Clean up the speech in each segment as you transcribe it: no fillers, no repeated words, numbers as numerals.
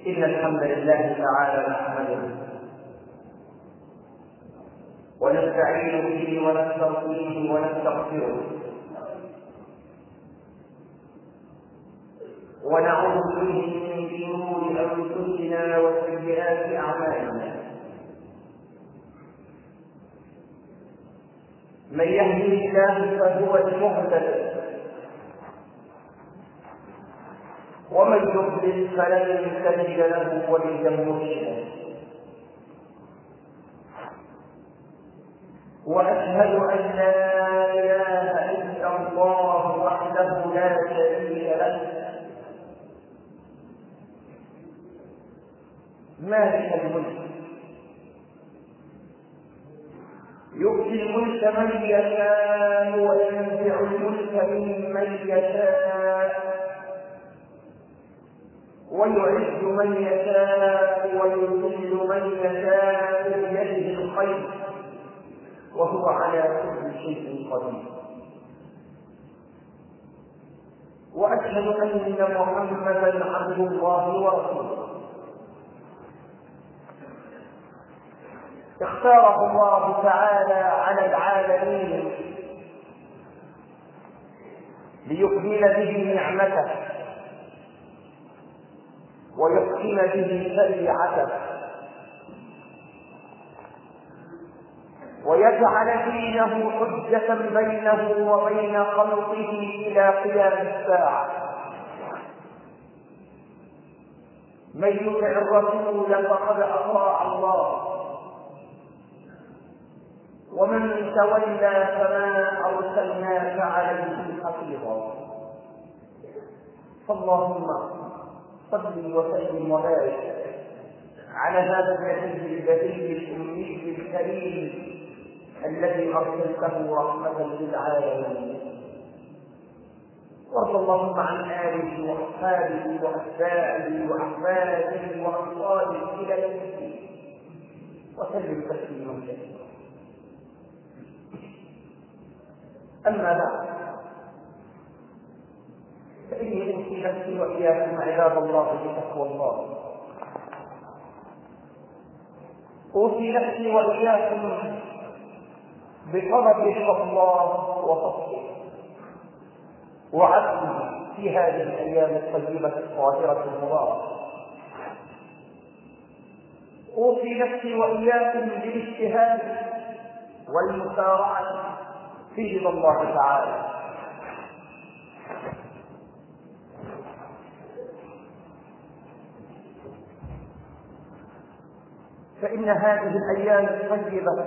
إن الحمد لله تعالى نحمده ونستعين به ونسترضيه ونستغفره ونعوذ به من شرور أنفسنا وسيئات أعمالنا. من يهده الله فهو المهتد ومن يضلل فلن تجد له وليا مرشدا. واشهد ان لا اله الا الله وحده لا شريك له مالك الملك يؤتي الملك من يشاء وينزع الملك ممن يشاء ويعز من يشاء ويذل من يشاء بيده الخير وهو على كل شيء قدير. واشهد ان محمدا عبد الله ورسوله اختاره الله تعالى على العالمين ليكمل به نعمته ويحكم به شريعته ويجعل دينه حجة بينه وبين خلقه إلى قيام الساعة. من يطع الرسول فقد أطاع الله ومن تولى فما أرسلناك عليه حفيظا. فاللهم صل وسلم وبارك على هذا النبي البديع الأمي الكريم الذي أرسلته رحمة للعالمين. وارض اللهم عن آله وأصحابه وأتباعه وأحفاده وأنصاره إلى يوم الدين وسلم تسليما كثيرا. أما بعد فإني أوصي نفسي وإياكم عباد الله بتقوى الله. أوصي نفسي وإياكم بطلب رضا الله وفضله وعدله في هذه الأيام الطيبة الطاهرة المباركة. أوصي نفسي وإياكم بالاجتهاد والمسارعة في رضا الله تعالى. فإن هذه الأيام الطيبة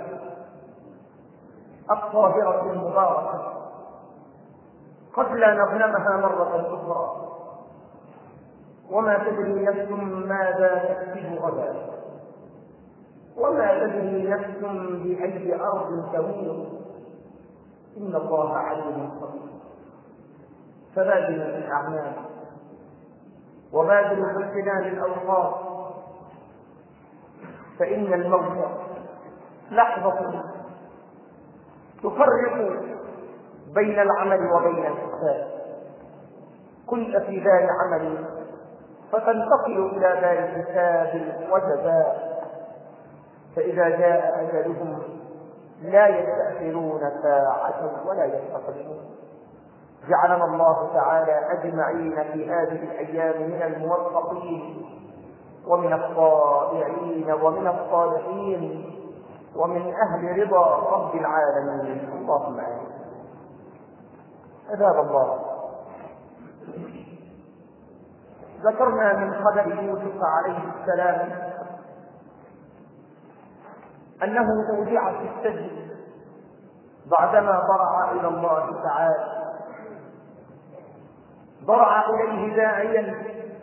الطاهرة المباركة قد لا نغنمها مرة أخرى، وما تدري نفس ماذا تكسب غدا، وما تدري نفس بأي أرض تموت. إن الله عليم خبير. فبادروا بالأعمال وبادروا باغتنام الأوقات، فإن الموت لحظة تفرق بين العمل وبين الحساب. كنت في دار عمل فتنتقل إلى دار حساب وجزاء، فإذا جاء أجلهم لا يستأخرون ساعة ولا يستقدمون. جعلنا الله تعالى أجمعين في هذه الأيام من الموفقين ومن الطائعين ومن الصالحين ومن أهل رضا رب العالمين. اللهم آمين. عباد الله، ذكرنا من خبر يوسف عليه السلام أنه أودع في السجن بعدما ضرع إلى الله تعالى، ضرع إليه داعيا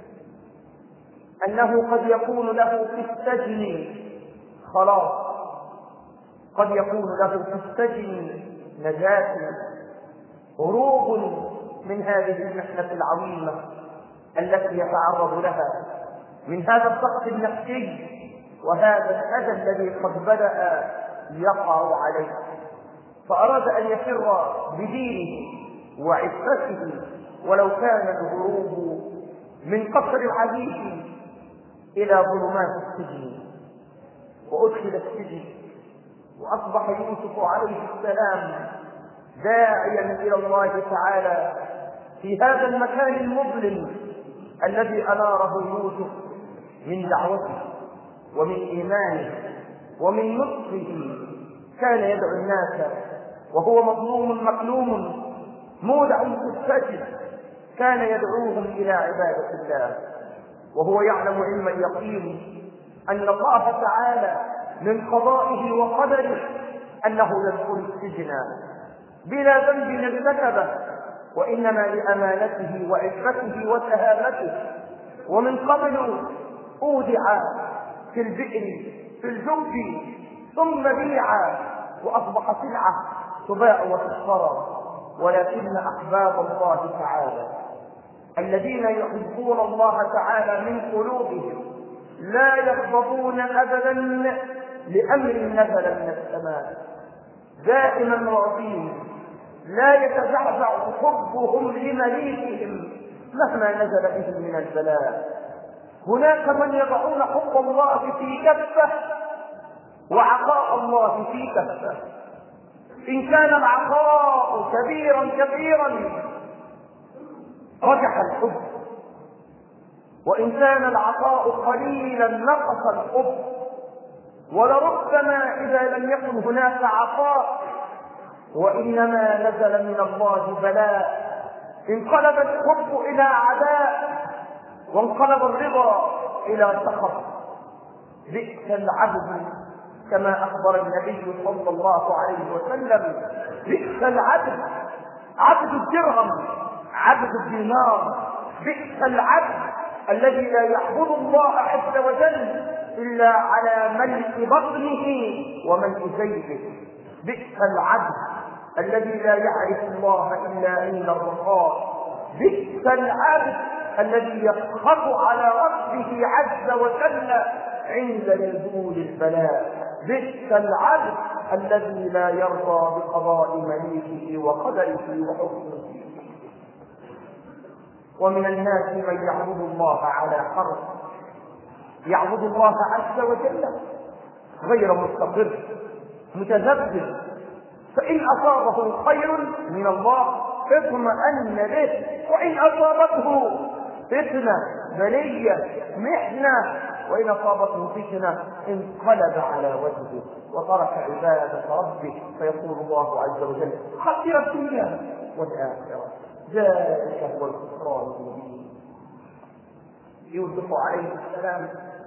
أنه قد يكون له في السجن خلاص، قد يكون له في السجن نجاة، هروب من هذه المحنة العظيمة التي يتعرض لها من هذا الضغط النفسي وهذا الأذى الذي قد بدأ يقع عليه. فأراد أن يفر بدينه وعفته، ولو كان الهروب من قصر العزيز إلى ظلمات السجن وأدخل السجن، وأصبح يوسف عليه السلام داعيا إلى الله تعالى في هذا المكان المظلم الذي أناره يوسف من دعوته ومن إيمانه ومن نصحه. كان يدعو الناس وهو مظلوم مكلوم مودع في السجن، كان يدعوهم إلى عبادة الله وهو يعلم علم اليقين أن الله تعالى من قضائه وقدره أنه يدخل السجن بلا ذنب ارتكبه، وإنما لأمانته وعفته وسهامته. ومن قبل أودع في البئر في الجوف ثم بيع وأصبح سلعة تباع وتشترى. ولكن أحباب الله تعالى الذين يحبون الله تعالى من قلوبهم لا يغضبون أبدا لأمر نزل من السماء، دائما راضين، لا يتزعزع حبهم لمليكهم مهما نزل بهم من البلاء. هناك من يضعون حب الله في كفة وعطاء الله في كفة. إن كان العطاء كبيرا رجح الحب، وإن كان العطاء قليلا نقص الحب. ولربما إذا لم يكن هناك عطاء وإنما نزل من الله بلاء انقلب الحب إلى عداء وانقلب الرضا إلى سخط. بئس العبد كما أخبر النبي صلى الله عليه وسلم، بئس العبد عبد الدرهم عبد الدينار، بئس العبد الذي لا يعبد الله عز وجل إلا على ملء بطنه وملء جيبه، بئس العبد الذي لا يعرف الله إلا عند الرخاء، بئس العبد الذي يسخط على ربه عز وجل عند نزول البلاء، بئس العبد الذي لا يرضى بقضاء مليكه وقدره وحكمه. ومن الناس من يعبد الله على حرف، يعبد الله عز وجل غير مستقر متذبذب، فإن أصابه خير من الله اطمأن به، وإن أصابته فتنة بلية محنة وإن أصابته فتنة انقلب على وجهه وترك عبادة ربه، فيقول الله عز وجل خسر الدنيا والآخرة، ذلك هو الخسران المبين. يوسف عليه السلام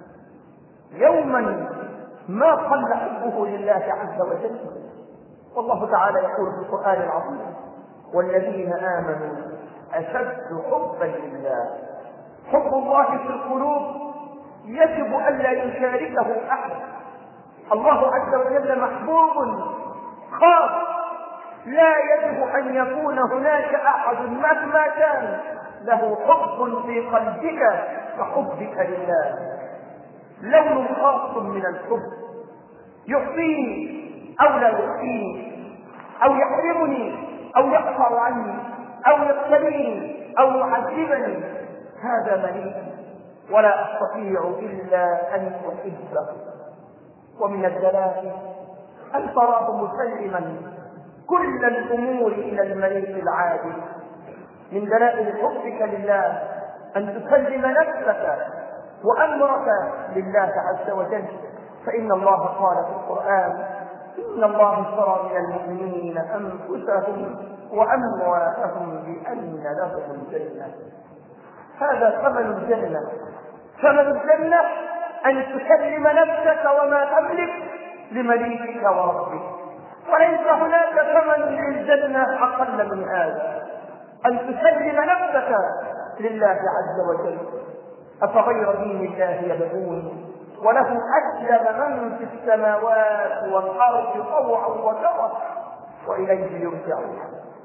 يوما ما قل حبه لله عز وجل، والله تعالى يقول في القرآن العظيم والذين آمنوا أشد حبا لله. حب الله في القلوب يجب ألا يشاركه أحد. الله عز وجل محبوب خاص، لا يجب أن يكون هناك أحد مهما كان له حب في قلبك كحبك لله. لون خاص من الحب يعطيني أو لا يعطيني، أو يحرمني أو يقطع عني، أو يبتليني أو يعذبني، هذا مليء ولا أستطيع إلا أن أحبه. ومن الدلائل أن تراه مسلما كل الأمور إلى المليك العادل. من دلائل حبك لله أن تسلم نفسك وأمرك لله عز وجل، فإن الله قال في القرآن إن الله اشترى من المؤمنين أنفسهم وأموالهم بأن لهم الجنة. هذا ثمن الجنة. ثمن الجنة أن تسلم نفسك وما تملك لمليكك وربك، وليس هناك ثمن للجنة أقل من هذا، أن تسلم نفسك لله عز وجل. أفغير دين الله يبغون وله أسلم من في السماوات والأرض طوعا وكرها وإليه يرجعون.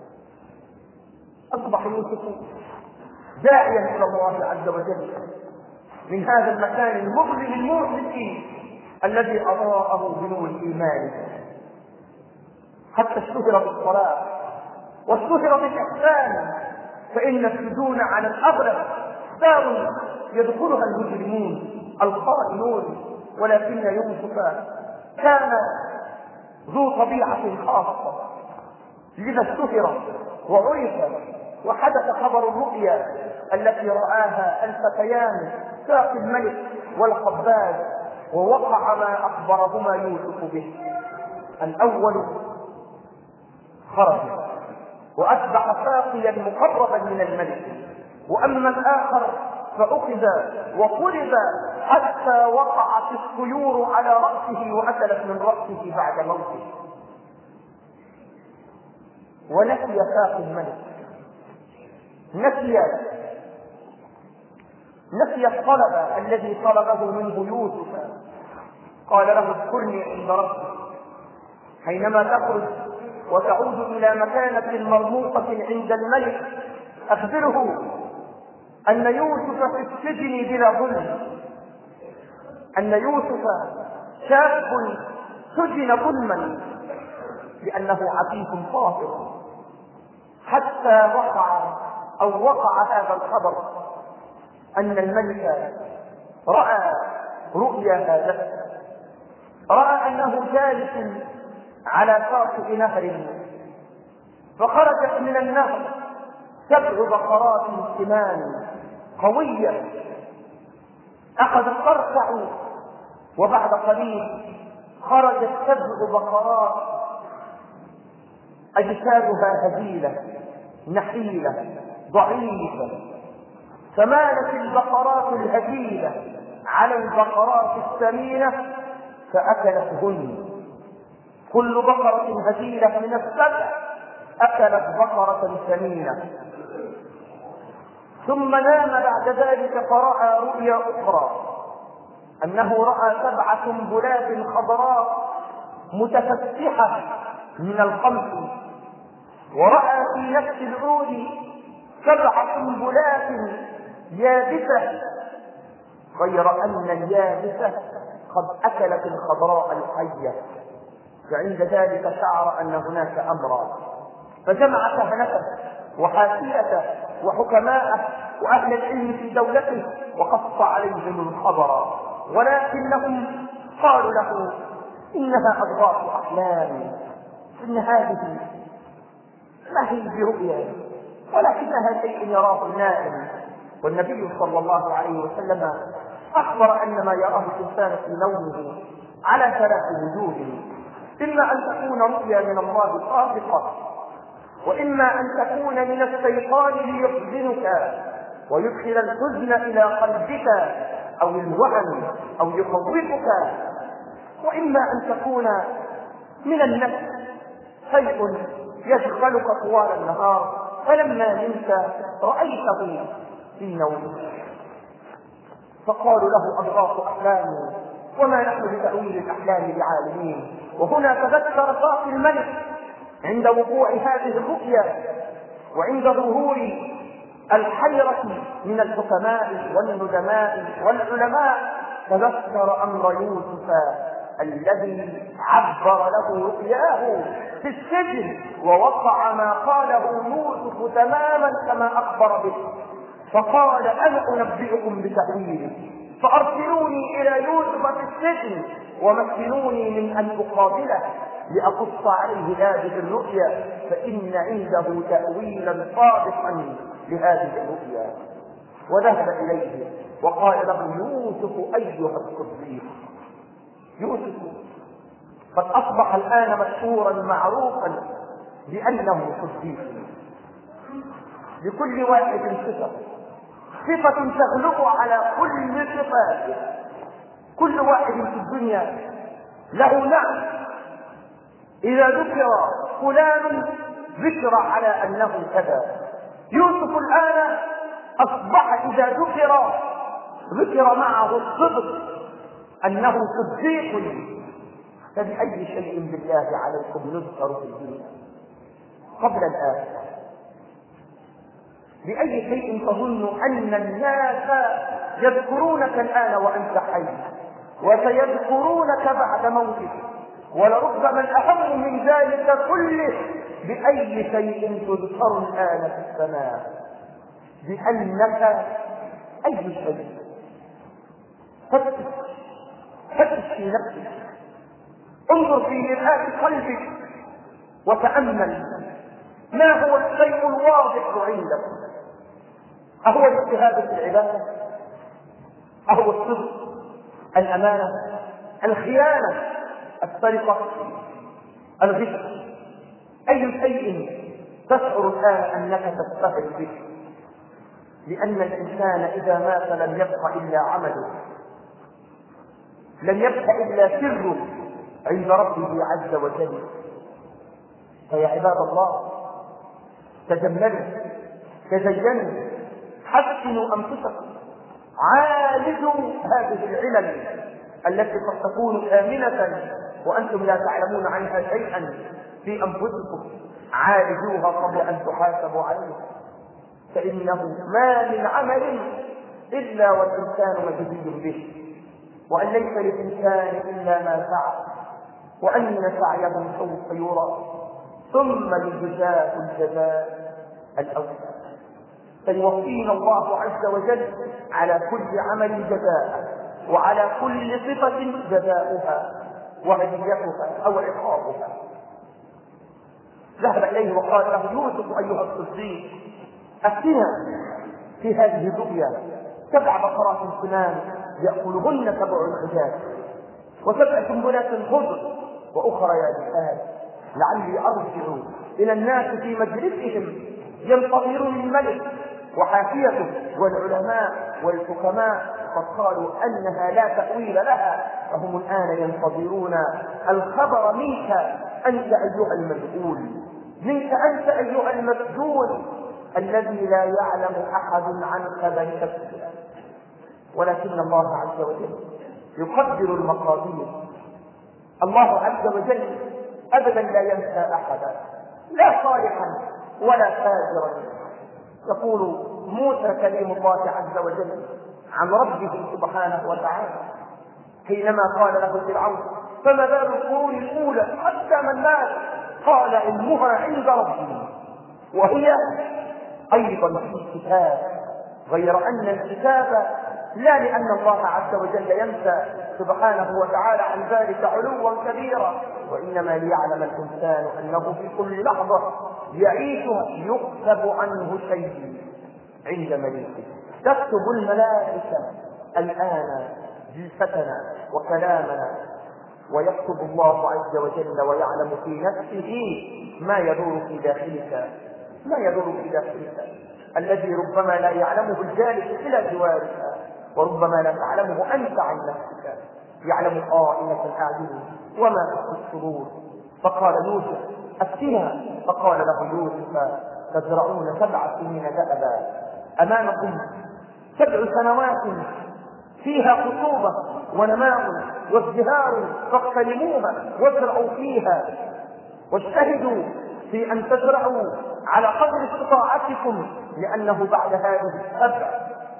أصبح يوسف داعيا إلى الله عز وجل من هذا المكان المظلم المؤذي الذي أضاءه بنور الإيمان، حتى اشتهر بالصلاة واشتهر بالإحسان، فإن السجون على الأغلب دار يدخلها المجرمون الخائنون، ولكن يوسف كان ذو طبيعة خاصة، لذا اشتهر وعرف وحدث خبر الرؤيا التي رآها الفتيان ساقي الملك والخباز، ووقع ما أخبرهما يوسف به. الأول خرج وأصبح ساقيا مقربا من الملك، وأما الآخر فأخذ وقلب حتى وقعت الطيور على رأسه وأكلت من رأسه بعد موته. ونسي ساقي الملك، نسي الطلب الذي طلبه منه يوسف. قال له اذكرني عند ربك. حينما تخرج وتعود إلى مكانة مرموقة عند الملك أخبره أن يوسف في السجن بلا ظلم، أن يوسف شاب سجن ظلما لأنه عفيف طاهر، حتى وقع هذا الخبر أن الملك رأى رؤيا هذا، رأى أنه جالس على شاطئ نهر، فخرجت من النهر 7 بقرات سمان قوية أخذت ترتع، وبعد قليل خرجت 7 بقرات أجسادها هزيلة نحيلة ضعيفة، فمالت البقرات الهزيلة على البقرات السمينة فأكلتهن. كل بقرة هزيلة من ال7 أكلت بقرة سمينة. ثم نام بعد ذلك فرأى رؤيا أخرى، أنه رأى 7 سنبلات خضراء متفتحة من الخمس، ورأى في نفس العود 7 سنبلات يابسة، غير أن اليابسة قد أكلت الخضراء الحية. فعند ذلك شعر أن هناك أمرا، فجمع كهنته وحاشيته وحكماءه وأهل العلم في دولته وقص عليهم الخبر، ولكنهم قالوا له إنها أضغاث أحلام، إن هذه ما هي برؤيا ولكنها شيء يراه النائم. والنبي صلى الله عليه وسلم أخبر أن ما يراه الإنسان في نومه على 3 وجوه: إما أن تكون رؤيا من الله صادقة، وإما أن تكون من الشيطان ليحزنك ويدخل الحزن إلى قلبك أو الوهن أو يخوفك، وإما أن تكون من النفس، شيء يشغلك طوال النهار فلما نمت رأيته في نومك. فقالوا له أضغاث أحلام وما نحن بتأويل الأحلام بعالمين. وهنا تذكر ساقي الملك عند وقوع هذه الرؤيا وعند ظهور الحيرة من الحكماء والندماء والعلماء، تذكر أمر يوسف الذي عبر له رؤياه في السجن، ووقع ما قاله يوسف تماما كما أخبر به. فقال أنا أنبئكم بتأويله فأرسلوني إلى يوسف في السجن ومكنوني من أن أقابله لأقص عليه هذه الرؤيا، فإن عنده تأويلا صادقا لهذه الرؤيا. وذهب إليه وقال له يوسف أيها الصديق. يوسف قد أصبح الآن مشهورا معروفا بأنه صديق، لكل واحد صفة تغلب على كل صفاته. كل واحد في الدنيا له نعم، إذا ذكر فلان ذكر على أنه كذا. يوسف الآن أصبح إذا ذكر معه الصدق أنه صديق. فبأي شيء بالله عليكم نذكر في الدنيا قبل الآخرة؟ بأي شيء تظن أن الناس يذكرونك الآن وأنت حي وسيذكرونك بعد موتك؟ ولربما الأهم من ذلك كله بأي شيء تذكر الآن في السماء؟ بأنك أي شيء فتش في نفسك، انظر في مرآة قلبك وتأمل ما هو الشيء الواضح عندك. أهو الاجتهاد في العبادة؟ أهو الصدق؟ الأمانة؟ الخيانة؟ السرقة؟ الغش؟ أي شيء تشعر الآن أنك تستهل به؟ لأن الإنسان إذا مات لم يبق إلا عمله، لم يبق إلا سره عند ربه عز وجل. فيا عباد الله تجملوا، تزينوا، حسنوا أنفسكم، عالجوا هذه العلل التي قد تكون آمنة وأنتم لا تعلمون عنها شيئا في أنفسكم. عالجوها قبل أن تحاسبوا عليها، فإنه ما من عمل إلا والإنسان مجزي به، وأن ليس للإنسان إلا ما سعى، وأن سعيه سوف يرى ثم يجزاه الجزاء الأوفى. فيوفينا الله عز وجل على كل عمل جزاء، وعلى كل صفة جزاؤها وهديتها أو عقابها. ذهب إليه وقال له يوسف أيها الصديق أفتنا في هذه الرؤيا 7 بقرات سمان يأكلهن 7 عجاج و7 سنبلات خضر وأخرى يابسات لعلي أرجع إلى الناس في مجلسهم ينتظرون الملك وحاشيته والعلماء والحكماء قد قالوا أنها لا تأويل لها، فهم الآن ينتظرون الخبر منك أنت أيها المسؤول، منك أنت أيها المسجون الذي لا يعلم أحد عنك بل نفسك. ولكن الله عز وجل يقدر المقادير. الله عز وجل أبدا لا ينسى أحدا، لا صالحا ولا فاجرا. يقول موسى كليم الله عز وجل عن ربه سبحانه وتعالى حينما قال له فرعون فما بال القرون الأولى حتى من مات قال علمها عند ربي وهي أيضا في كتاب، غير أن الكتاب لا لأن الله عز وجل ينسى سبحانه وتعالى عن ذلك علوا كبيرا، وإنما ليعلم الإنسان أنه في كل لحظة يعيشها يكتب عنه شيء عند مليكه. تكتب الملائكة الآن جلستنا وكلامنا، ويكتب الله عز وجل ويعلم في نفسه ما يدور في داخلك، ما يدور في داخلك الذي ربما لا يعلمه الجالس إلى جوارك، وربما لا تعلمه أنت عن نفسك. يعلم خائنة الأعين وما تخفي الصدور. فقال يوسف أفتنا، فقال له يوسف تزرعون 7 سنين دأبا، أمامكم 7 سنوات فيها خصوبة ونماء وازدهار فاغتنموها وازرعوا فيها، واجتهدوا في أن تزرعوا على قدر استطاعتكم، لأنه بعد هذه 7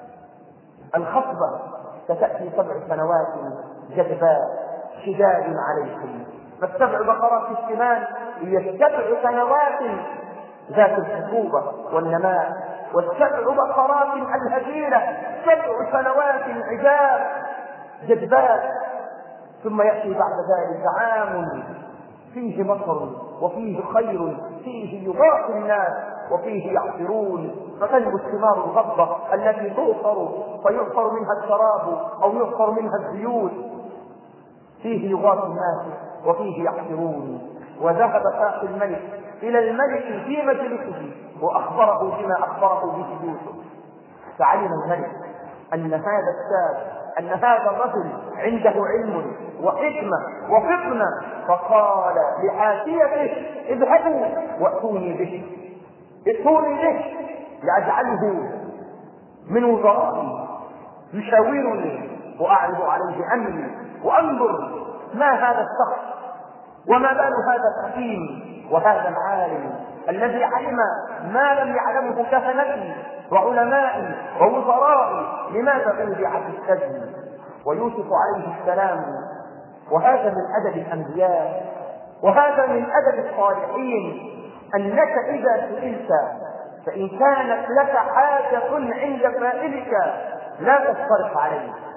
الخصبة ستأتي 7 سنوات جذباء شداد عليكم. ف7 بقرات السمان هي 7 سنوات ذات الخصوبة والنماء، و7 بقرات الهزيلة 7 سنوات عجاب جذباء. ثم يأتي بعد ذلك عام فيه مطر وفيه خير، فيه يضاف الناس وفيه يعصرون، فتنمو الثمار الغضة التي تؤثر فيعصر منها الشراب أو يعصر منها الزيوت، فيه يغاث الناس وفيه يعصرون. وذهب ساقي الملك إلى الملك في مجلسه وأخبره بما أخبره به يوسف، فعلم الملك أن هذا الشاب أن هذا الرجل عنده علم وحكمة وفطنة، فقال لحاشيته اذهبوا وأتوني به، ائتوني به لأجعله من وزرائي يشاورني وأعرض عليه أمري وأنظر ما هذا الشخص وما بال هذا الحكيم وهذا العالم الذي علم ما لم يعلمه كهنتي وعلمائي ووزرائي، لماذا أودع في السجن؟ ويوسف عليه السلام، وهذا من أدب الأنبياء وهذا من أدب الصالحين، أنك إذا سئلت فإن كانت لك حاجة عند سائلك لا تصرف عليه،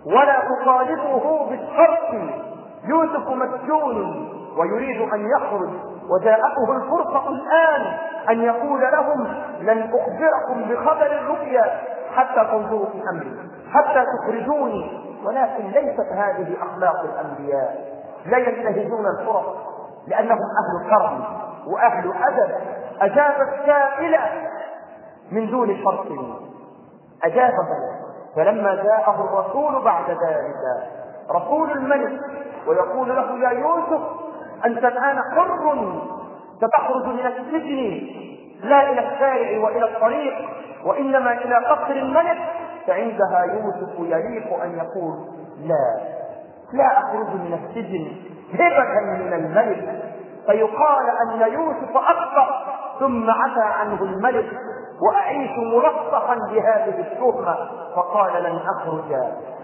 ولا تطالبه بالشرط. يوسف مسجون ويريد أن يخرج، وجاءته الفرصة الآن أن يقول لهم لن أخبركم بخبر الرؤيا حتى تنظروا في أمري، حتى تخرجوني. ولكن ليست هذه أخلاق الأنبياء، لا ينتهزون الفرص لأنهم أهل كرم وأهل أدب. أجاب السائل من دون شرط، أجابه. فلما جاءه الرسول بعد ذلك، رسول الملك، ويقول له يا يوسف أنت الآن حر، ستخرج من السجن لا إلى الشارع وإلى الطريق وإنما إلى قصر الملك، فعندها يوسف يليق أن يقول لا أخرج من السجن هبة من الملك، فيقال أن يوسف أخطأ ثم عفى عنه الملك وأعيش مرفقا بهذه التهمة، فقال لن أخرج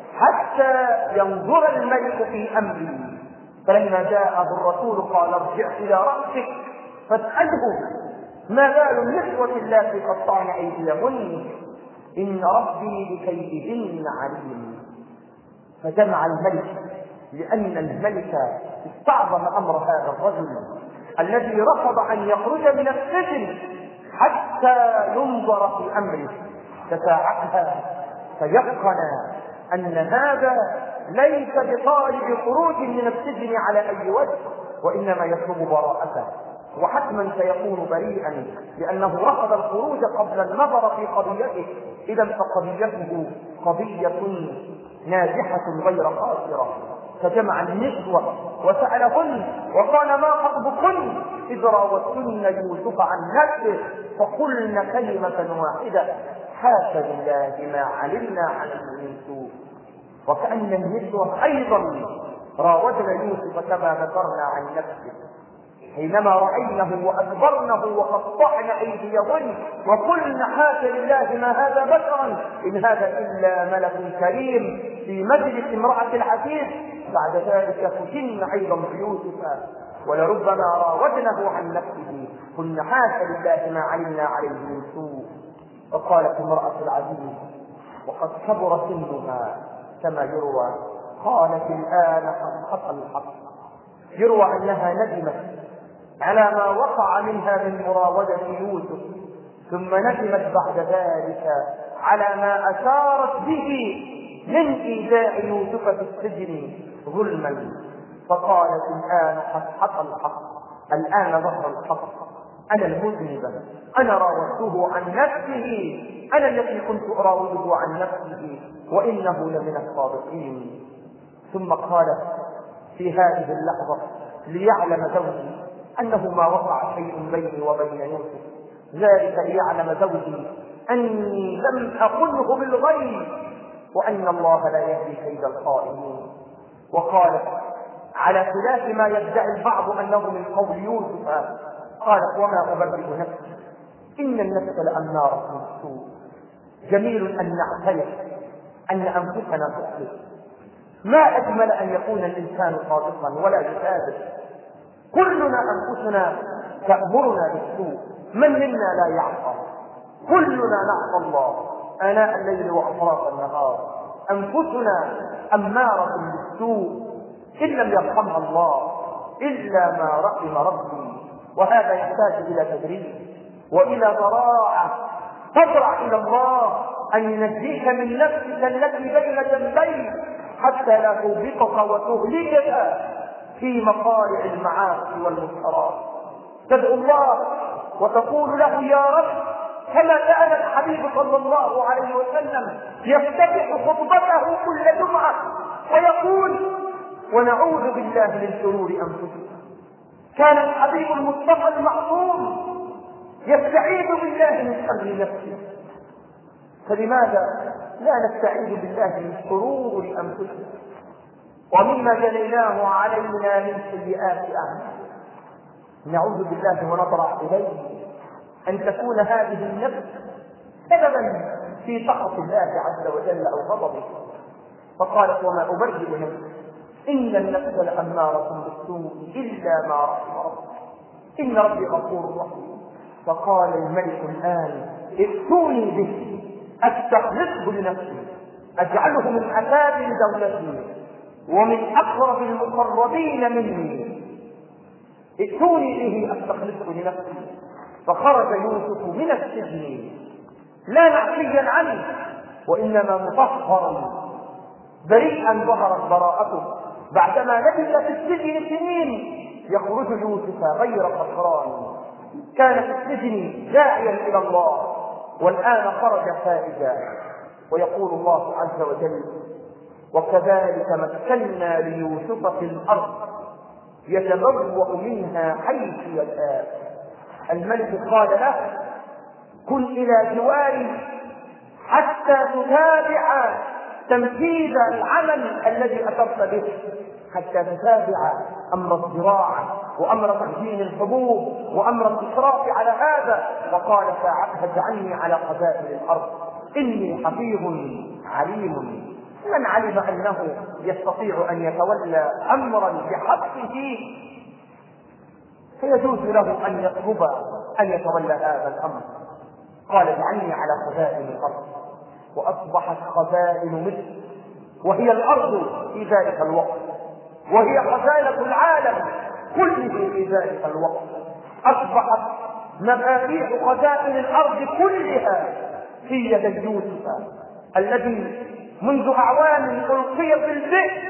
حتى ينظر الملك في أمري. فلما جاءه الرسول قال ارجع إلى رأسك فاسأله ما بال النسوة اللاتي قطعن أيديهن إن ربي بكيدهن عليم. فجمع الملك، لأن الملك استعظم أمر هذا الرجل الذي رفض أن يخرج من السجن حتى ينظر في أمره، فساعتها تيقن أن هذا ليس بطالب خروج من السجن على أي وجه، وإنما يطلب براءته، وحتما سيكون بريئا لأنه رفض الخروج قبل النظر في قضيته. إذا فقضيته قضية ناجحة غير خاسرة. فجمع النسوة وسألهن وقال ما خطبكن إذ راوتن يوسف عن نفسه فقلن كلمة واحدة حاشا لله ما علمنا عليه من سوء. وكأن النسوة أيضا راودن يوسف كما ذكرنا عن نفسه حينما رأينه وأكبرنه وقطعن أيديهن وقلن حاشا لله ما هذا بشرا إن هذا إلا ملك كريم في مجلس امرأة العزيز. بعد ذلك فتن أيضا بيوسف ولربما راودنه عن نفسه قلن حاشا لله ما علمنا عليه من سوء. فقالت امرأة العزيز وقد كبر سنها كما يروى، قالت الآن قد حصل الحق. يروى أنها ندمت على ما وقع منها من مراودة يوسف، ثم ندمت بعد ذلك على ما أشارت به من إيذاء يوسف في السجن ظلما. فقالت الآن قد حصل الحق، الآن ظهر الحق، أنا المذنبة، أنا راودته عن نفسه، أنا التي كنت أراوده عن نفسه وإنه لمن الصادقين. ثم قالت في هذه اللحظة ليعلم زوجي أنه ما وقع شيء بيني وبين يوسف، ذلك ليعلم زوجي أني لم أقله بالغيب وأن الله لا يهدي كيد الخائنين. وقالت على خلاف ما يدعي البعض أنه من قول يوسف، قالت وما أبرئ نفسي إن النفس لأمارة بالسوء، جميل أن نعترف أن أنفسنا تخطئ، ما أجمل أن يكون الإنسان صادقا ولا يكاذب. كلنا أنفسنا تأمرنا بالسوء، من منا لا يعصى؟ كلنا نعصى الله آناء الليل وأطراف النهار. أنفسنا أمارة بالسوء إن لم يرحمها الله إلا ما رحم ربي، وهذا يحتاج إلى تدريب وإلى ضراعة. تضرع إلى الله أن ينجيك من نفسك التي بين جنبيك حتى لا توبقك وتهلكك في مقارع المعاصي والمنكرات. تدعو الله وتقول له يا رب، كما كان الحبيب صلى الله عليه وسلم يفتتح خطبته كل جمعة ويقول ونعوذ بالله من شرور أنفسنا. كان الحبيب المصطفى المعصوم يستعيذ بالله من شر نفسه، فلماذا لا نستعيذ بالله من شرور أنفسنا ومما جنيناه علينا من سيئات أعمالنا؟ نعوذ بالله ونضرع إليه أن تكون هذه النفس سببا في سخط الله عز وجل أو غضبه. فقالت وما أبرئ نفسي إن النفس لأمارة بالسوء إلا ما رحم ربي إن ربي غفور رحيم. فقال الملك الآن ائتوني به أستخلصه لنفسي أجعله من أكابر دولتي ومن أقرب المقربين مني، ائتوني به أستخلصه لنفسي. فخرج يوسف من السجن لا معفيا عنه، وإنما مطهرا بريئا ظهرت براءته، بعدما لبث في السجن سنين يخرج يوسف غير خسران. كان في السجن داعيا إلى الله، والآن خرج فائزا. ويقول الله عز وجل: وكذلك مكنا ليوسف في الأرض يتبوأ منها حيث يشاء. الملك قال له: كن إلى جواري حتى تتابع تنفيذ العمل الذي أترت به، حتى تتابع أمر الزراعة وأمر تخزين الحبوب وأمر الإشراف على هذا. فقال: فاجعلني على خزائن الأرض إني حفيظ عليم. من علم أنه يستطيع أن يتولى أمرا بحقه فيجوز له أن يطلب أن يتولى هذا الأمر. قال: اجعلني على خزائن الأرض. وأصبحت خزائن مصر وهي الأرض في ذلك الوقت، وهي خزانة العالم كله في ذلك الوقت. أصبحت مفاتيح خزائن الأرض كلها في يد يوسف الذي منذ أعوام ألقي في البئر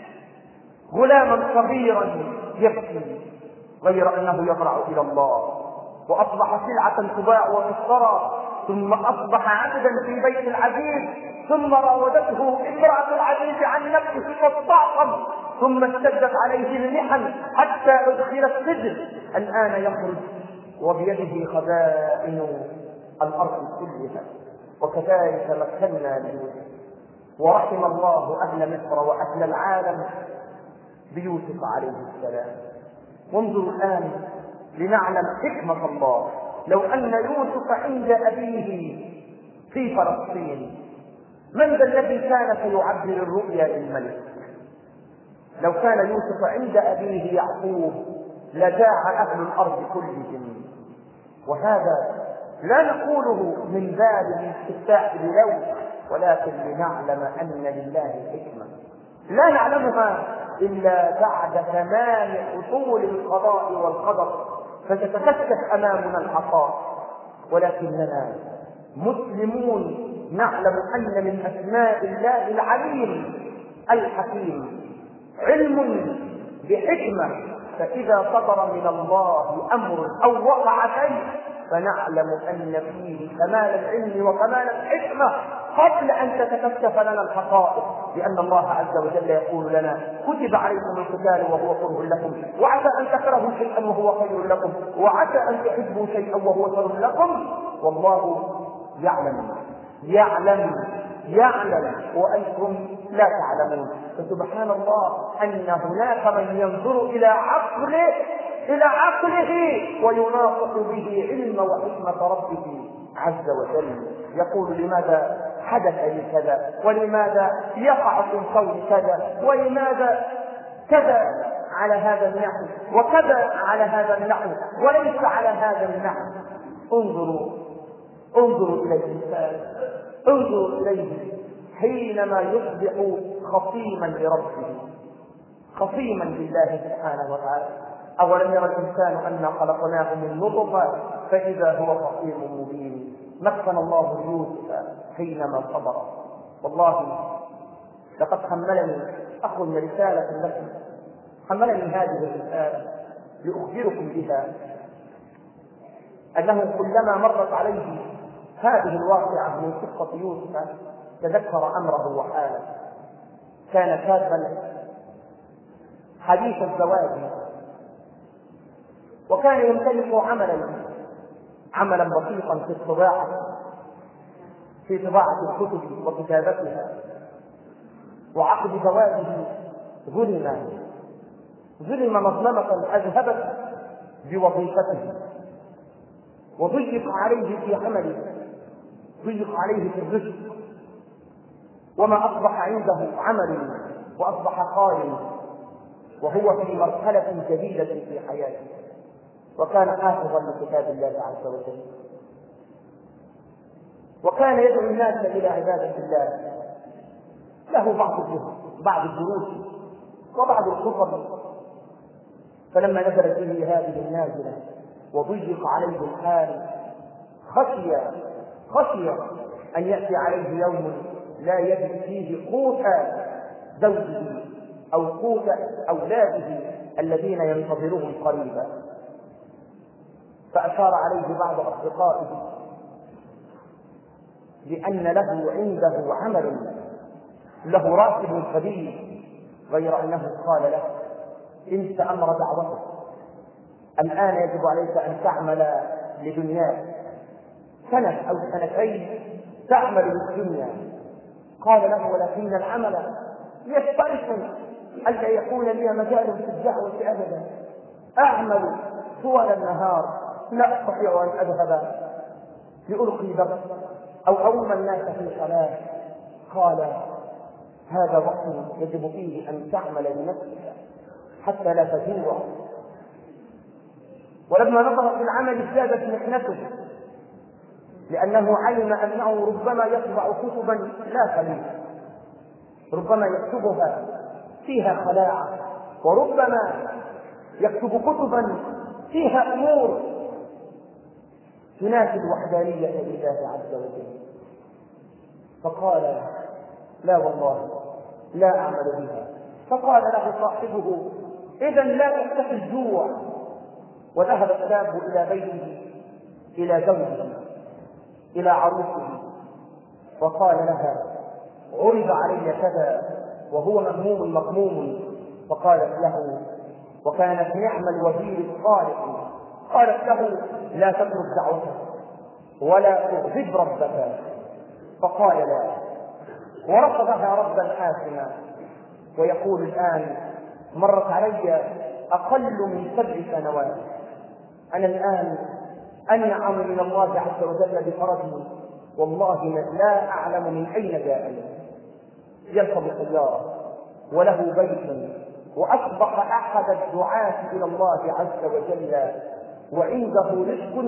غلاما صغيرا يبكي، غير أنه يضرع إلى الله. وأصبح سلعة تباع وتشترى، ثم أصبح عبدا في بيت العزيز، ثم راودته امرأة العزيز عن نفسه فاستعصم، ثم اشتدت عليه المحن حتى أدخل السجن. الآن يخرج وبيده خزائن الأرض كلها. وكذلك مكنا ليوسف، ورحم الله أهل مصر وأهل العالم بيوسف عليه السلام. وانظروا الآن لنعلم حكمة الله. لو أن يوسف عند أبيه في فلسطين، من ذا الذي كان سيعبر الرؤيا للملك؟ لو كان يوسف عند أبيه يعقوب لجاع أهل الأرض كلهم. وهذا لا نقوله من باب الاستفتاء بلوم، ولكن لنعلم أن لله حكمة لا نعلمها إلا بعد تمام حصول القضاء والقدر، فتتكشف أمامنا الحقائق. ولكننا مسلمون نعلم أن من أسماء الله العليم الحكيم، علم بحكمة. فإذا صدر من الله أمر أو وقع شيء فنعلم أن فيه كمال العلم وكمال الحكمة قبل أن تتكشف لنا الحقائق، لأن الله عز وجل يقول لنا: كتب عليكم القتال وهو كره لكم، وعسى أن تكرهوا شيئا وهو خير لكم، وعسى أن تحبوا شيئا وهو شر لكم، والله يعلم وأنتم لا تعلمون. فسبحان الله أن هناك من ينظر إلى عقله ويناقض به علم وحكمة ربه عز وجل. يقول: لماذا حدث لي كذا، ولماذا يقع في القول كذا، ولماذا كذا على هذا النحو وكذا على هذا النحو وليس على هذا النحو. انظروا إلى الإنسان، انظروا إليه حينما يصبح خصيما لربه، خصيما لله سبحانه وتعالى. أولم يرى الإنسان أنا خلقناه من نطفة فإذا هو خصيم مبين. مكن الله يوسف حينما صبر. والله لقد حملني أخ رسالة لكم، حملني هذه الرسالة لأخبركم بها، أنه كلما مرت عليه هذه الواقعة من قصة يوسف تذكر أمره وحاله. كان شابا حديث الزواج، وكان يمتلك عملا بسيطا في طباعة الكتب وكتابتها. وعقد زواجه ظلم مظلمة أذهبت بوظيفته، وضيق عليه في عمله، ضيق عليه في الرزق، وما أصبح عنده عمل وأصبح خائن، وهو في مرحلة جديدة في حياته، وكان حافظا لكتاب الله عز وجل، وكان يدعو الناس إلى عبادة الله، له بعض الدروس وبعض الخطب. فلما نزلت به هذه النازلة وضيق عليه الحال خشي أن يأتي عليه يوم لا يجد فيه قوت زوجه أو قوت أولاده الذين ينتظرون قريبا. فأشار عليه بعض أصدقائه لأن له عنده عمل له راتب كبير، غير أنه قال له: انت أمر دعوتك، الآن يجب عليك أن تعمل لدنياك سنة أو سنتين تعمل للدنيا. قال له: ولكن العمل يستلزم ألا يكون لي مجال في الدعوة أبدا، أعمل طوال النهار، لا أستطيع أن أذهب لألقي درس أو أؤم الناس في صلاة. قال: هذا وقت يجب فيه أن تعمل لنفسك حتى لا تجوع. ولما نظر في العمل ازدادت محنته، لأنه علم أنه ربما يطبع كتبا لا خليفة، ربما يكتبها فيها خلاعة، وربما يكتب كتبا فيها أمور تنافي الوحدانية لله عز وجل. فقال: لا والله لا أعمل بها. فقال له صاحبه: إذن لا تكتفي الجوع. وذهب الشاب إلى بيته، إلى زوجه، إلى عروسه، وقال لها: عرض علي كذا، وهو مهموم مغموم. فقالت له، وكانت نعم الوزير الصالح، قالت له: لا تترك دعوتك ولا تغضب ربك. فقال: لا. ورفضها ردا حاسما. ويقول الآن: مرت علي أقل من 7 سنوات، أنا الآن أنعم من الله عز وجل بفرجه، والله لا أعلم من أين جاءني. يركب سيارة وله بيت، وأصبح أحد الدعاة إلى الله عز وجل، وعنده رزق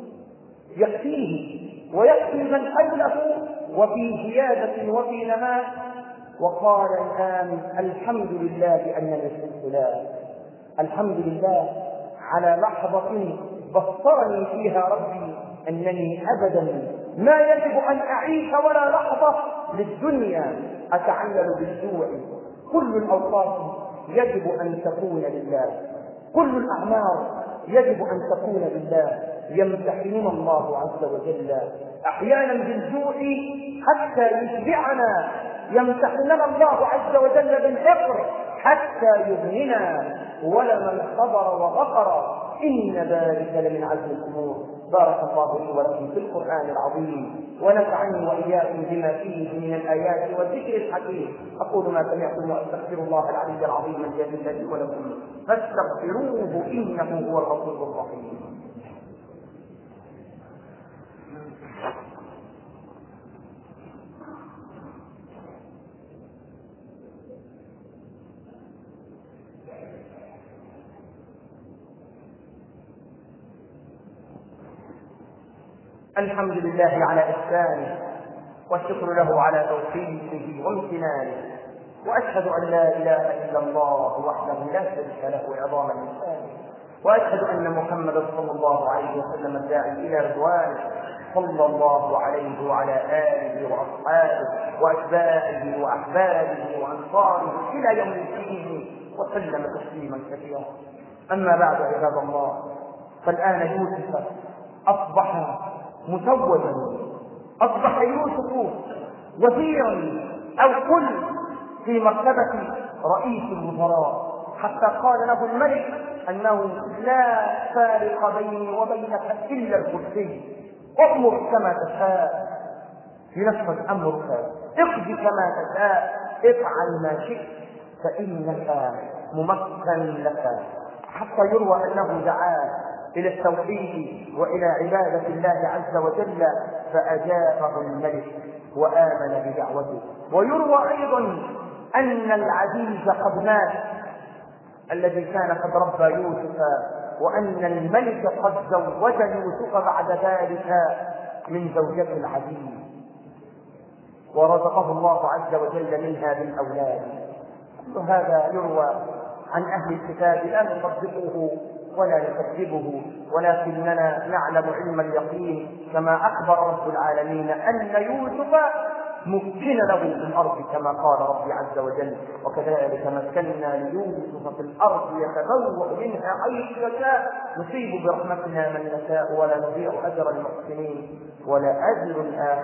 يكفيه ويكفي من حوله، وفي زيادة وفي نماء. وقال الآن: الحمد لله أنني قلت لا، الحمد لله على لحظة بصرني فيها ربي أنني أبدا ما يجب أن أعيش ولا لحظة للدنيا أتعلل بالجوع. كل الأوقات يجب أن تكون لله، كل الأعمار يجب أن تكون لله. يمتحننا الله عز وجل أحيانا بالجوع حتى يشبعنا، يمتحننا الله عز وجل بالفقر حتى يغننا. ولمن صبر وغفر إن ذلك لمن عزم الأمور. بارك الله لي ولكم في القرآن العظيم، ونفعني وإياكم بما فيه من الآيات والذكر الحكيم. أقول ما سمعتم وأستغفر الله العلي العظيم الجليل لي ولكم فاستغفروه إنه هو الغفور الرحيم. الحمد لله على إحسانه، والشكر له على توفيقه وامتنانه، وأشهد أن لا إله إلا الله وحده لا شريك له عظام الإنسان، وأشهد أن محمدا صلى الله عليه وسلم الداعي إلى رضوانه، صلى الله عليه وعلى آله وأصحابه وأتباعه وأحبابه وأنصاره إلى يوم الدين، وسلم تسليما كثيرا. أما بعد عباد الله، فالآن يوسف أصبح مزوجا، أصبح يوسف وزيرا أو كل في مرتبة رئيس الوزراء، حتى قال له الملك أنه لا فارق بيني وبينك إلا الكرسي، أمر كما تشاء، ينفذ أمرك، اقض كما تشاء، افعل ما شئت فإنك ممكن لك. حتى يروى أنه دعاه إلى التوحيد وإلى عبادة الله عز وجل، فأجابه الملك وآمن بدعوته. ويروى أيضا أن العزيز قد مات الذي كان قد ربى يوسف، وأن الملك قد زوج يوسف بعد ذلك من زوجته العزيز. ورزقه الله عز وجل منها بالأولاد. كل هذا يروى عن أهل الكتاب لا نصدقه ولا نكذبه، ولكننا نعلم علم اليقين كما أخبر رب العالمين أن يوسف مكن له في الأرض كما قال ربي عز وجل: وكذلك مكنا ليوسف في الأرض يتبوأ منها حيث يشاء نصيب برحمتنا من نشاء ولا نضيع أجر المحسنين ولأجر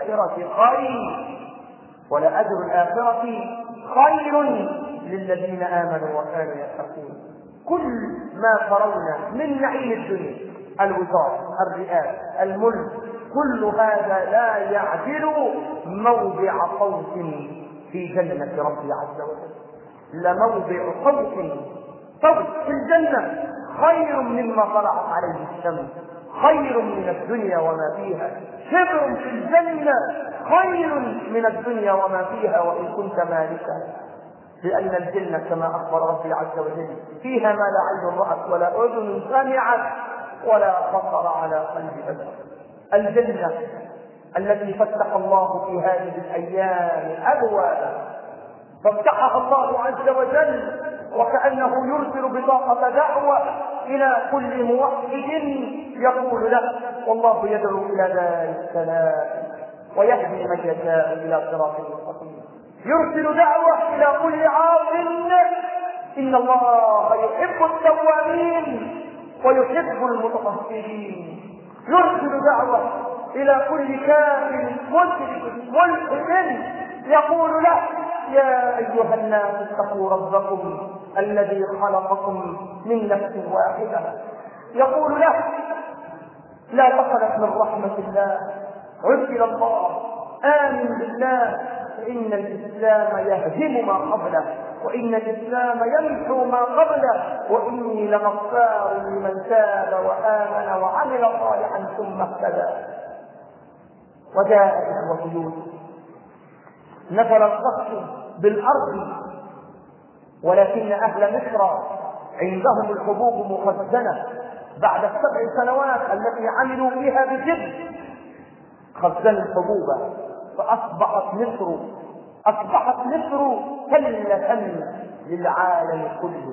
الآخرة خير للذين آمنوا وكانوا يتقون. كل ما ترون من نعيم الدنيا، الوزارة، الرئاسة، الملك، كل هذا لا يعدل موضع صوت في جنة ربي عز وجل. لموضع صوت في الجنة خير مما طلعت عليه الشمس، خير من الدنيا وما فيها. شبر في الجنة خير من الدنيا وما فيها وإن كنت مالكا، لأن الجنة كما أخبر ربي عز وجل فيها ما لا عين رأت ولا أذن سمعت ولا خطر على قلب بشر. الجنة التي فتح الله في هذه الأيام أبوابا، ففتحها الله عز وجل وكأنه يرسل بطاقة دعوة إلى كل موحد يقول له: والله يدعو إلى دار السلام ويهدي من يشاء إلى صراط مستقيم. يرسل دعوة إلى كل عاص: إن الله يحب التوابين ويحب المتطهرين. يرسل دعوة إلى كل كافر مشرك ملحد يقول له: يا أيها الناس اتقوا ربكم الذي خلقكم من نفس واحدة. يقول له: لا تقنط من رحمة الله، عد إلى الله، آمن بالله، فإن الإسلام يهدم ما قبله، وإن الإسلام يمحو ما قبله، وإني لغفار لمن تاب وآمن وعمل صالحا ثم اهتدى. وجاء إخوة يوسف نزل القصف بالأرض، ولكن أهل مصر عندهم الحبوب مخزنة بعد 7 سنوات التي عملوا فيها بجد. خزنوا الحبوب فأصبحت مصر كلة للعالم كله.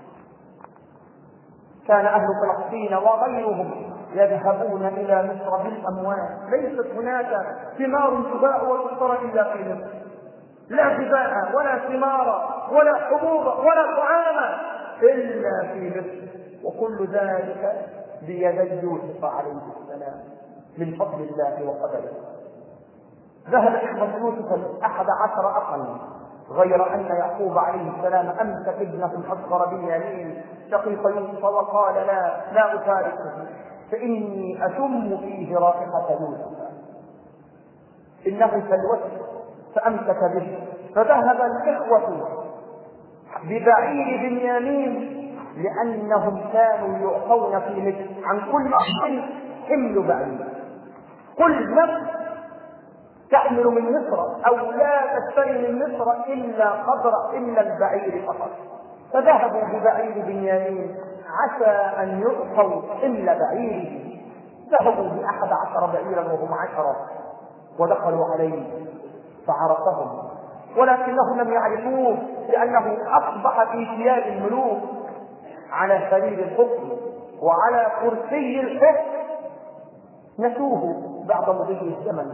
كان أهل فلسطين وغيرهم يذهبون إلى مصر بالأموال، ليست هناك ثمار تباع وتشترى إلا في مصر، لا غذاء ولا ثمار ولا حبوب ولا طعام إلا في مصر، وكل ذلك بيد يوسف عليه السلام من فضل الله وقدره. ذهب إخوة يوسف 11 أخا، غير أن يعقوب عليه السلام أمسك ابنه الأصغر بنيامين شقيق يوسف وقال: لا أفارقه فإني أشم فيه رائحة يوسف، إنه سلوته، فأمسك به. فذهب الإخوة ببعير بنيامين لأنهم كانوا يعطون في مصر عن كل حمل بعير، كل نفس تحمل من مصر أو لا تشتري من مصر إلا البعير فقط. فذهبوا ببعير بنيامين عسى أن يعطوا إلا بعيره. ذهبوا ب11 بعيرا وهم 10 ودخلوا عليه فعرفهم، ولكنهم لم يعرفوه لأنه أصبح في ثياب الملوك على سرير الحكم وعلى كرسي الحكم. نسوه بعد مضي الزمن،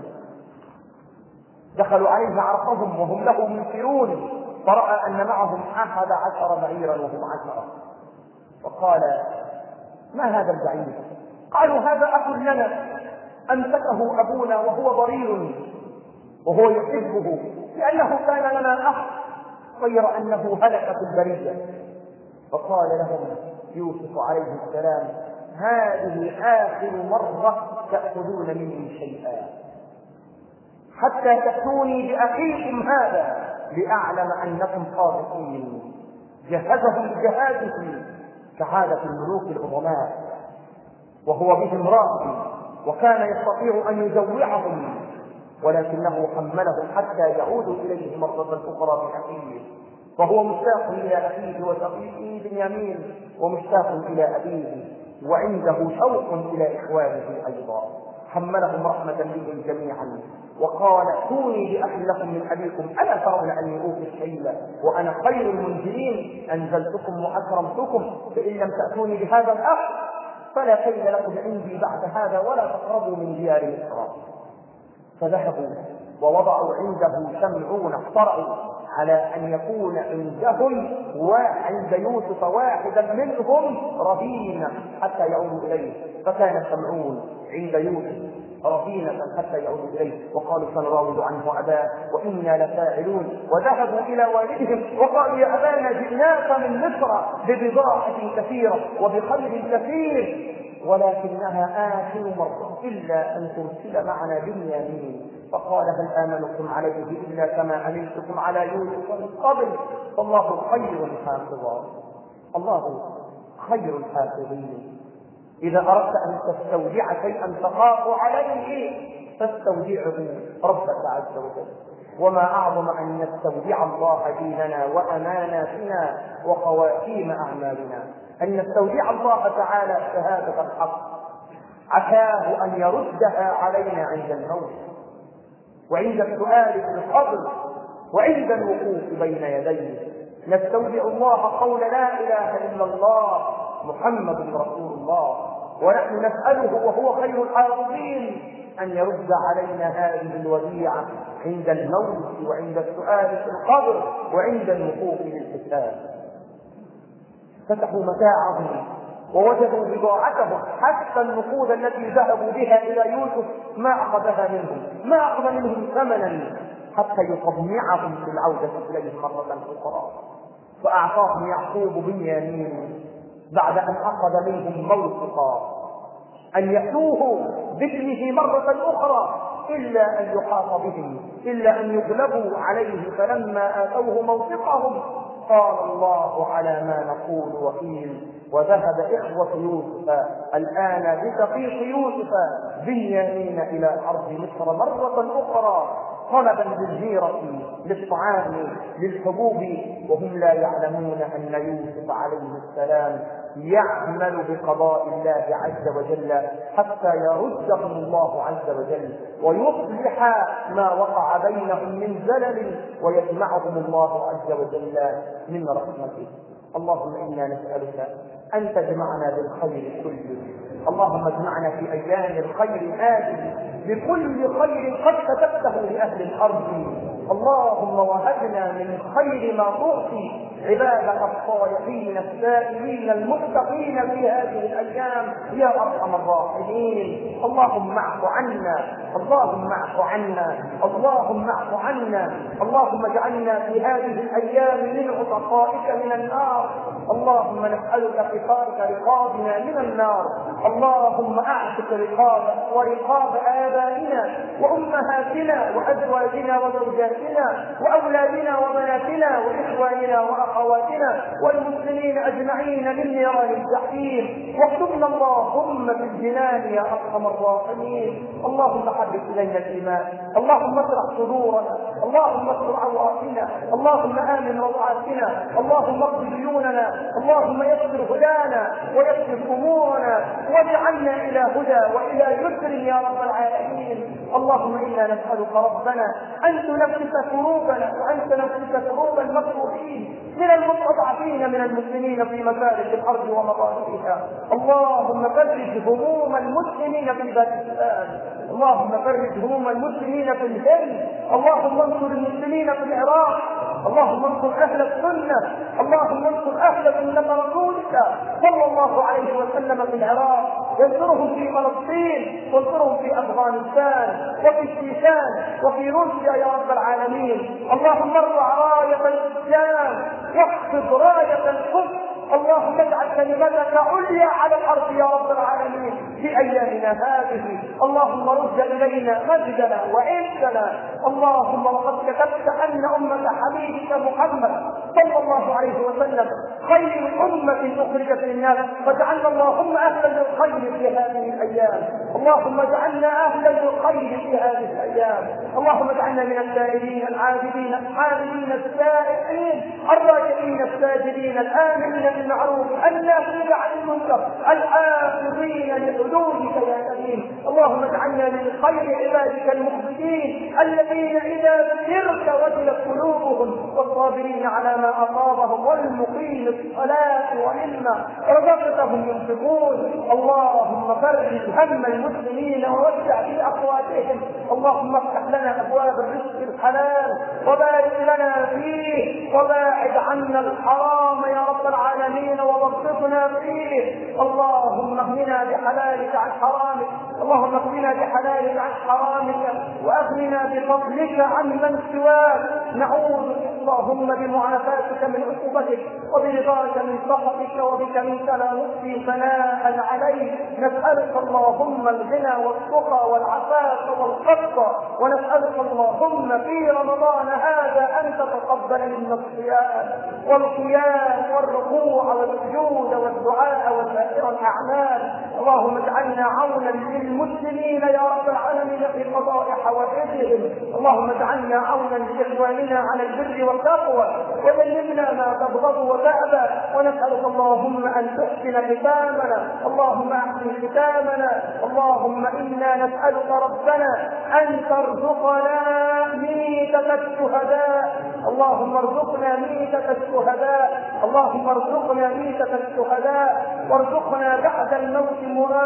دخلوا عليه عرفهم وهم له منكرون، فرأى أن معهم 11 بعيرا وهم 10، فقال: ما هذا البعير؟ قالوا: هذا أخ لنا أمسكه أبونا وهو ضرير وهو يحبه لأنه كان لنا أخ، غير أنه هلك في البرية. فقال لهم يوسف عليه السلام: هذه آخر مرة تأخذون مني شيئا حتى تأتوني بأخيكم هذا لأعلم أنكم صادقين. جهزهم بجهازه كعادة الملوك العظماء، وهو بهم راضي وكان يستطيع أن يجوعهم، ولكنه حملهم حتى يعودوا إليه مرة أخرى بأخيه، وهو مشتاق إلى أخيه وشقيقه بنيامين ومشتاق إلى أبيه وعنده شوق إلى إخوانه أيضا. حملهم رحمة بهم جميعا وقال ائتوني بأخ لكم من أبيكم ألا ترون أني أوفي الكيل وأنا خير المنزلين أنزلتكم وأكرمتكم فإن لم تأتوني بهذا الأخ فلا كيل لكم عندي بعد هذا ولا تقربوا من ديار مصر. فذهبوا ووضعوا عنده شمعون اخترعوا على أن يكون عندهم وعند يوسف واحدا منهم رهينا حتى يعودوا إليه، فكان شمعون عند يوسف رهينة حتى يعودوا إليه، وقالوا سنراود عنه أباه وإنا لفاعلون. وذهبوا إلى والدهم وقالوا يا أبانا جئناك من مصر ببضاعة كثيرة وبخير كثير ولكنها آخر مرة إلا أن ترسل معنا بنيامين. فقال هل آمنكم عليه إلا كما أمنتكم على يوسف من قبل فالله خير حافظا. الله خير الحافظين. إذا أردت أن تستودع شيئا تخاف عليه فاستودعه ربك عز وجل. وما أعظم أن نستودع الله ديننا وأماناتنا وخواتيم أعمالنا، أن نستودع الله تعالى شهادة الحق عساه أن يردها علينا عند الموت وعند السؤال في القبر وعند الوقوف بين يديه. نستودع الله قول لا إله إلا الله محمد رسول الله، ونحن نسأله وهو خير الحافظين أن يرد علينا هذه الوديعة عند الموت وعند السؤال في القبر وعند الوقوف للحساب. فتحوا متاعهم ووجدوا بضاعتهم حتى النقود التي ذهبوا بها إلى يوسف ما أخذها منهم، ما أخذ منهم ثمنا حتى يطمعهم في العودة إليه مرة أخرى. فأعطاهم يعقوب بنيامين بعد أن أخذ منهم موثقا أن يأتوه بابنه مرة أخرى إلا أن يحاط بهم، إلا أن يغلبوا عليه. فلما آتوه موثقهم قال الله على ما نقول وكيل. وذهب إخوة يوسف الآن بشقيق يوسف بنيامين إلى أرض مصر مرة أخرى طلبا بالهيرة للطعام للحبوب، وهم لا يعلمون أن يوسف عليه السلام يعمل بقضاء الله عز وجل حتى يردهم الله عز وجل ويصلح ما وقع بينهم من زلل ويجمعهم الله عز وجل من رحمته. اللهم إنا نسألك أن تجمعنا بالخير كله. اللهم اجمعنا في أيام الخير هذه بكل خير قد كتبته لأهل الأرض. اللهم وهبنا من خير ما تعطي عبادك الصالحين السائلين المتقين في هذه الأيام يا أرحم الراحمين. اللهم اعف عنا، اللهم اعف عنا، اللهم اعف عنا. اللهم اجعلنا في هذه الأيام من عتقائك من النار. اللهم نسألك قصارك رقابنا من النار. اللهم اعتق رقابك ورقاب آبائنا وأمهاتنا وأزواجنا وزوجاتنا وأولادنا وبناتنا وإخواننا وأخواتنا والمسلمين أجمعين من نيران الجحيم، واكتبنا اللهم في الجنان يا أرحم الراحمين. اللهم حبب إلينا الإيمان، اللهم اشرح صدورنا، اللهم استر عوراتنا، اللهم آمن روعاتنا، اللهم اقض ديوننا، اللهم يسر هدانا ويسر أمورنا واجعلنا إلى هدى وإلى يسر يا رب العالمين. اللهم إنا نسألك ربنا أن تنفس كروبنا وأن تنفس كروب المكروهين من المستضعفين من المسلمين في مشارق الأرض ومغاربها. اللهم فرج هموم المسلمين في باكستان، اللهم فرج هموم المسلمين في الهند، اللهم انصر المسلمين في العراق، اللهم انصر أهل السنة، اللهم انصر أهل سنة رسولك صلى الله عليه وسلم في العراق، وانصرهم في فلسطين، وانصرهم في أفغانستان وفي الشيشان وفي روسيا يا رب العالمين. اللهم ارفع راية الإسلام واخفض راية الكفر. اللهم اجعل كلمتك عليا على الارض يا رب العالمين في ايامنا هذه. اللهم رد الينا مجدنا وعزنا. اللهم وقد كتبت ان امه حبيبك محمد صلى الله عليه وسلم خير امه اخرجت للناس، فاجعلنا اللهم اهلا للخير في هذه الايام. اللهم اجعلنا اهلا للخير في هذه الايام. اللهم اجعلنا من السائلين العابدين الحامدين السائحين الراجعين الساجدين الامنين بالمعروف الناهين عن المنكر الحافظين المنتهكين لحدودك يا كريم. اللهم اجعلنا من خير عبادك المخبتين الذين إذا ذكرت وجلت قلوبهم، والصابرين على ما أصابهم، والمقيم الصلاة ومما رزقتهم ينفقون. اللهم فرج هم المسلمين ووسع في أقواتهم. اللهم افتح لنا أبواب الرزق الحلال وبارك لنا فيه، وباعد عنا الحرام يا رب العالمين ووفقنا فيه. اللهم اغننا بحلالك عن حرامك، اللهم اغننا بحلالك عن حرامك، واغننا بفضلك عن من سواك. نعوذ اللهم بمعافاتك من عقوبتك، وبرضاك من سخطك، وبك منك لا نحصي ثناء عليك. نسألك اللهم الغنى والتقى والعفاف والقصة، ونسألك اللهم في رمضان هذا أن تتقبل منا الصيام والقيام والركوع والسجود والدعاء وسائر الأعمال. اللهم اجعلنا عونا للمسلمين يا رب العالمين في قضاء حوائجهم. اللهم اجعلنا عونا لإخواننا على البر والتقوى، وجنبنا ما تبغض وتأبى. ونسألك اللهم أن تحسن ختامنا، اللهم أحسن ختامنا. اللهم إنا نسألك ربنا أن ترزقنا ميتة الشهداء، اللهم ارزقنا ميتة الشهداء، اللهم ارزقنا ميتة الشهداء، وارزقنا بعد الموت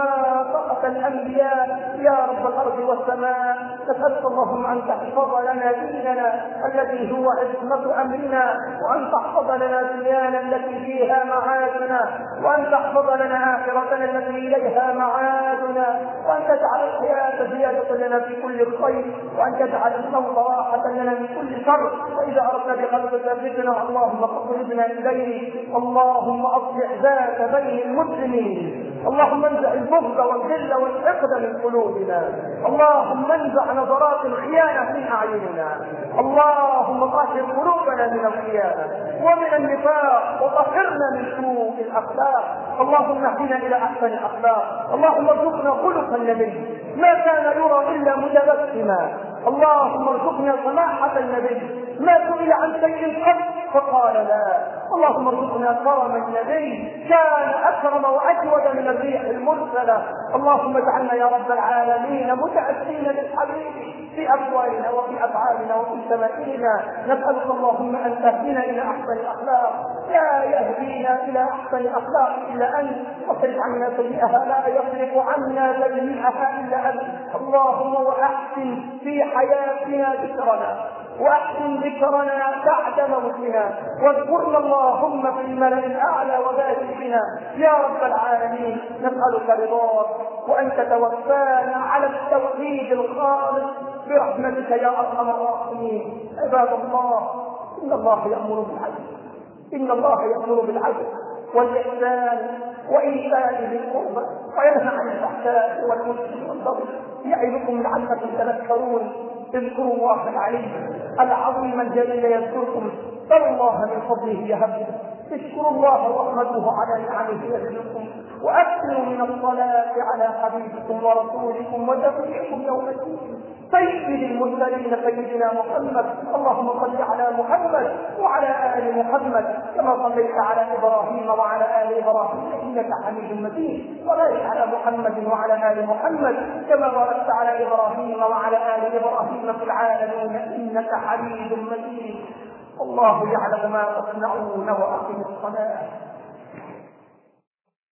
مرافقة الأنبياء يا رب الأرض والسماء. نسألك اللهم أن تحفظ لنا ديننا الذي هو عصمة أمرنا، وأن تحفظ لنا دنيانا التي فيها معادنا، وأن تحفظ لنا آخرتنا التي إليها معادنا، وأن تجعل الحياة زيادة لنا في كل خير، وأن تجعل الموت راحة لنا من كل شر. وإذا أردنا بقلبك فتنة اللهم فاقربنا إليه. اللهم أصلح ذات بين المسلمين، اللهم انزع البغض والذل والحقد من قلوبنا، اللهم انزع نظرات الخيانة من أعيننا، اللهم طهر قلوبنا من الخيانة ومن النفاق، وطهرنا من سوء الأخلاق. اللهم اهدنا إلى أحسن الأخلاق، اللهم ارزقنا خلق النبي ما كان يرى إلا متبسما. اللهم ارزقنا سماحة النبي ما سئل عن شيء قط فقال لا. اللهم ارزقنا كرم النبي كان أكرم وأجود من الريح المرسلة. اللهم اجعلنا يا رب العالمين متأسين بالحبيب في أقوالنا وفي أفعالنا وفي شمائلنا. نسألك اللهم أن تهدينا إلى أحسن الأخلاق، لا يهدينا إلى أحسن الأخلاق إلا أنت، واصرف عنا سيئها لا يصرف عنا سيئها إلا أنت. اللهم وأحسن في حياتنا ذكرنا، وأحسن ذكرنا بعد موتنا، واذكرنا اللهم في الملأ الأعلى وبارك بنا يا رب العالمين. نسألك رضاك وأن تتوفانا على التوحيد الخالص برحمتك يا أرحم الراحمين. عباد الله، إن الله يأمر بالعدل، إن الله يأمر بالعدل والإحسان وإيتاء ذي القربى وينهى عن الفحشاء والمنكر والبغي يعظكم لعلكم تذكرون. اذكروا الله العظيم الجليل يذكركم، بل الله من فضله يهبكم. اشكروا الله واحمدوه على نعمه يزدكم، واكثروا من الصلاه على حبيبكم ورسولكم وشفيعكم يوم الدين سيد المرسلين سيدنا محمد. اللهم صل على محمد وعلى ال محمد كما صليت على ابراهيم وعلى ال ابراهيم انك حميد مجيد، وبارك على محمد وعلى ال محمد كما باركت على ابراهيم وعلى ال ابراهيم في العالمين انك حميد مجيد. الله يعلم ما تصنعون، واقم الصلاه.